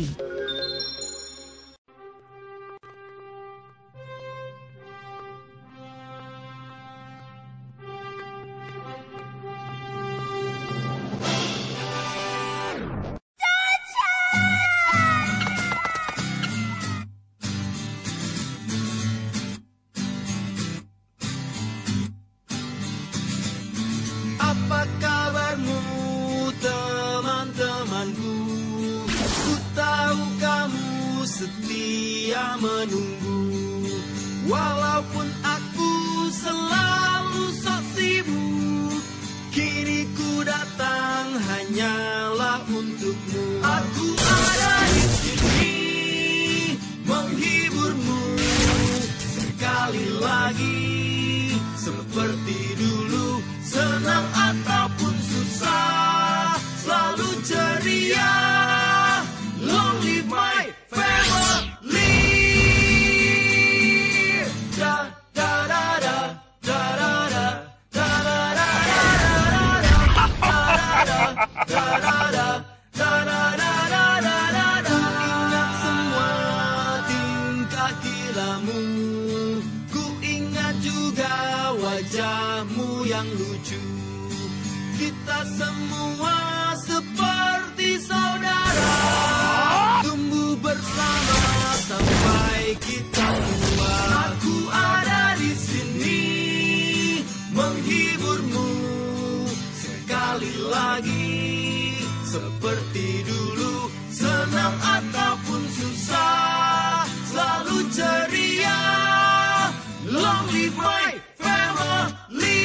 menunggu. Walaupun aku selalu sok sibuk, kini ku datang hanyalah untukmu. Aku ada di sini menghiburmu sekali lagi, seperti dulu, senang ataupun susah, selalu ceria. Long live my family. Da da da da da da da da da da da. Ingat semua tingkah kilamu, ku ingat juga wajahmu yang lucu. Kita semua seperti saudara, tumbuh bersama sampai kita tua. Aku ada di sini menghiburmu sekali lagi, seperti dulu, senang ataupun susah, selalu ceria. Long live my family.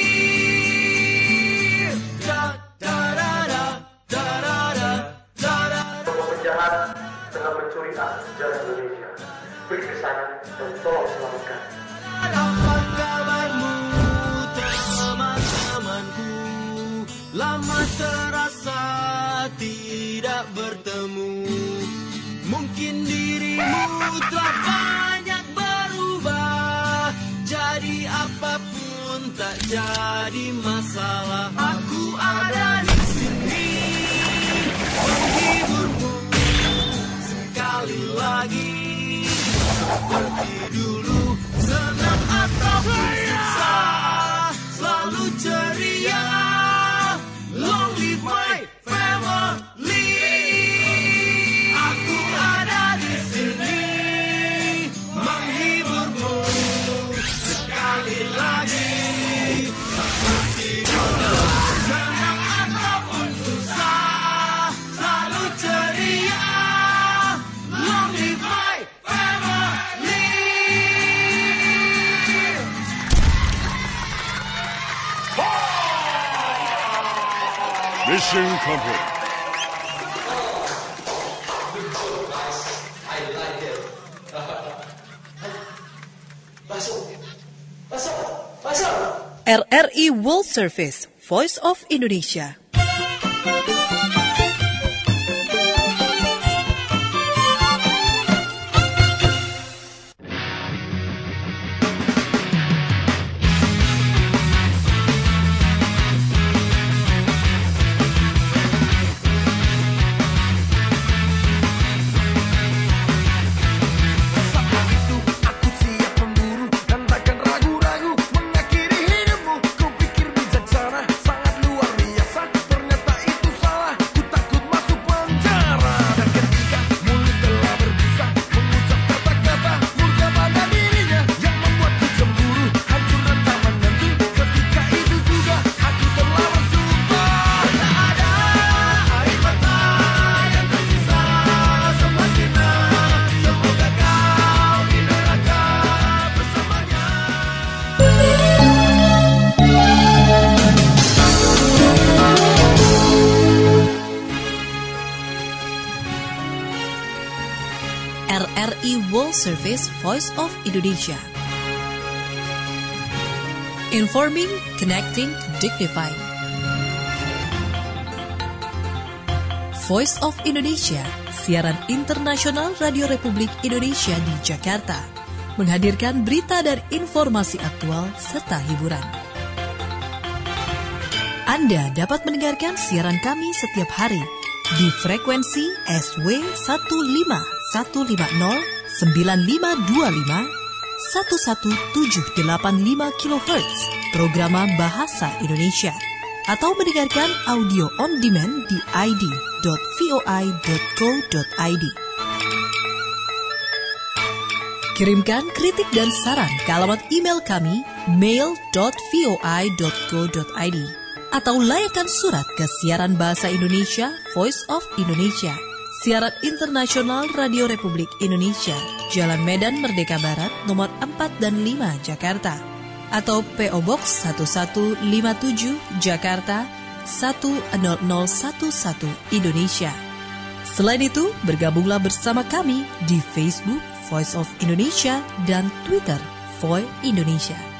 Da da da da da da da da da. Penjahat tengah mencuri aset sejarah Indonesia. Pergi ke sana dan tolong selamatkan. Apa kabarmu teman-temanku? Lama terasa tidak bertemu. Mungkin dirimu telah banyak berubah, jadi apapun tak jadi masalah. Aku ada di sini menghiburmu sekali lagi, seperti dulu, senang ataupun susah, selalu ceria. Long live my family. Aku ada di sini menghiburmu sekali lagi, seperti dulu, senang ataupun susah, selalu ceria. Long live my family. Mission complete. RRI World Service, Voice of Indonesia. Aku siap memburu dan takkan ragu-ragu mengakhiri hidupmu. Kau pikir bijaksana, sangat luar biasa, ternyata itu salah. Ku takut masuk penjara. Dan ketika mulut telah berbusa mengucap kata-kata murka pada dirinya, yang membuatku cemburu, hancur dan tak menentu. Ketika itu juga aku telah bersumpah, tak ada air mata yang tersisa sama sinar. Semoga kau di neraka bersamanya. RRI World Service, Voice of Indonesia. Informing, connecting, dignifying. Voice of Indonesia, siaran internasional Radio Republik Indonesia di Jakarta, menghadirkan berita dan informasi aktual serta hiburan. Anda dapat mendengarkan siaran kami setiap hari di frekuensi SW 15150 9525 11785 kHz Programa Bahasa Indonesia, atau mendengarkan audio on demand di id.voi.co.id. Kirimkan kritik dan saran ke alamat email kami mail.voi.co.id atau layakkan surat ke Siaran Bahasa Indonesia Voice of Indonesia, siaran internasional Radio Republik Indonesia, Jalan Medan Merdeka Barat, nomor 4 dan 5, Jakarta. Atau PO Box 1157, Jakarta 10011, Indonesia. Selain itu, bergabunglah bersama kami di Facebook Voice of Indonesia dan Twitter Voi Indonesia.